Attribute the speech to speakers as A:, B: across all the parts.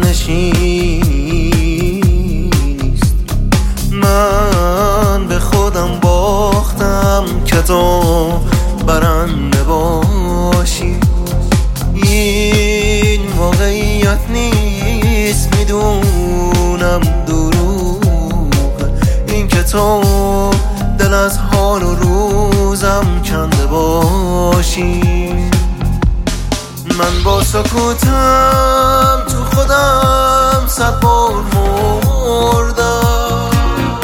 A: نشینیست. من به خودم باختم که تو برنده باشی. این واقعیت نیست، میدونم دروغ این که تو دل از حال و روزم کنده باشی. من با سکوتم تو خودم 100 بار مردم.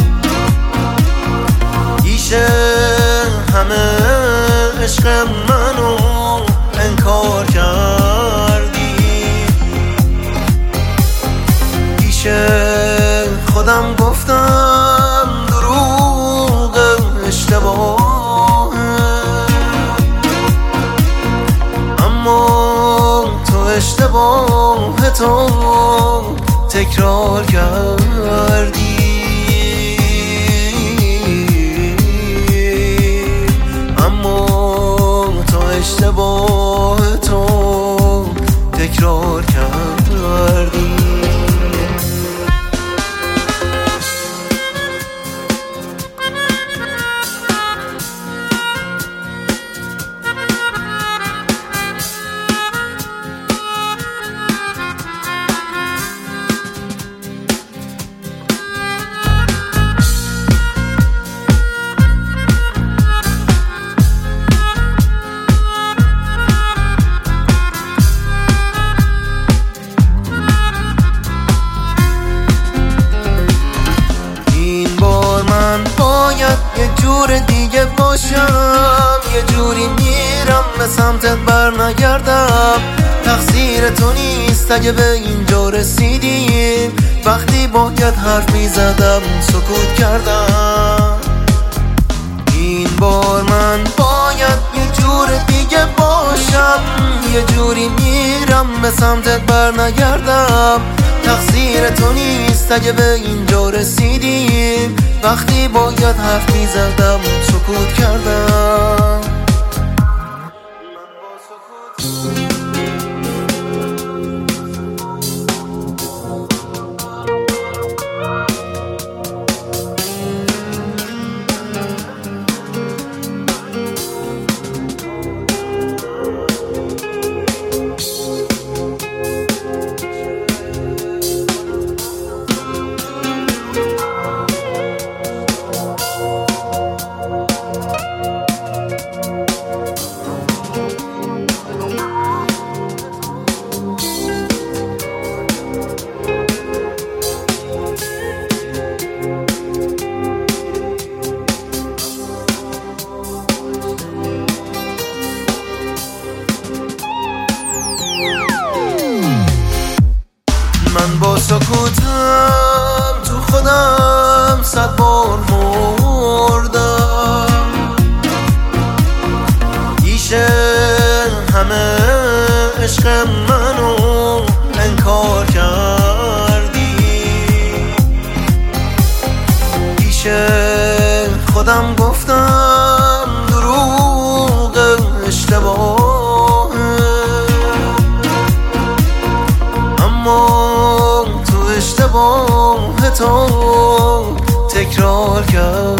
A: پیشه همه عشق منو انکار کردی. پیشه خودم گفتم دروغ اشتباه، اما تو اشتباه تو تکرار کردی. اما تو اشتباه تو تکرار کردی. یه جور دیگه باشم، یه جوری میرم به سمتت بر نگردم. تقصیر تو نیست اگه به اینجا رسیدیم. وقتی باید حرف میزدم سکوت کردم. این بار من باید یه جور دیگه باشم، یه جوری میرم به سمتت بر نگردم. تقصیر تو نیست اگه به اینجا رسیدیم. وقتی باید حرف میزدم سکوت کردم. من با سکوتم تو خودم 100 بار مردم. پیشه همه عشق منو انکار کردی. پیشه خودم گفتم دروغ اشتباه، اما اشتباه تو تکرار کرد.